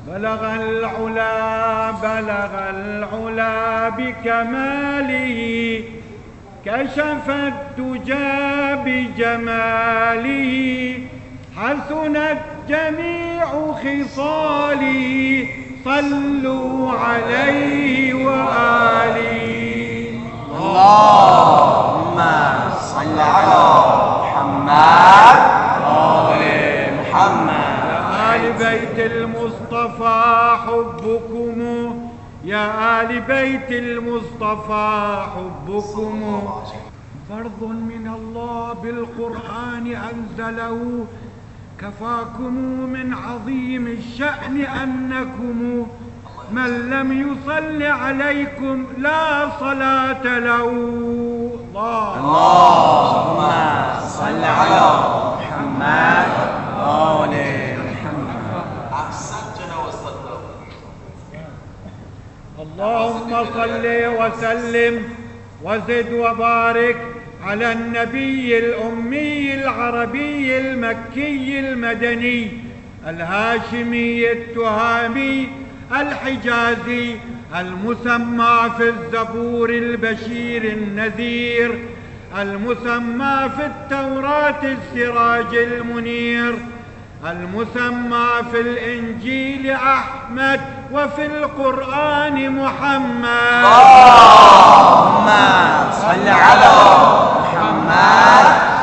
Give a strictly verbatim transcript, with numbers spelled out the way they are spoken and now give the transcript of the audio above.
بلغ العلا بلغ العلا بكماله، كشف الدجى بجماله، حسنت جميع خصاله، صلوا عليه وآله. اللهم صل على محمد وآل محمد. يا آل بيت المصطفى حبكم، يا آل بيت المصطفى حبكم فرض من الله بالقرآن أنزله، كفاكم من عظيم الشأن أنكم من لم يصل عليكم لا صلاة له. اللهم صل على محمد وآل محمد. أحسنتنا وصدق. اللهم صل وسلم وزد وبارك على النبي الأمي العربي المكي المدني الهاشمي التهامي الحجازي المسمى في الزبور البشير النذير، المسمى في التوراة السراج المنير، المسمى في الإنجيل أحمد وفي القرآن محمد. اللهم صل على محمد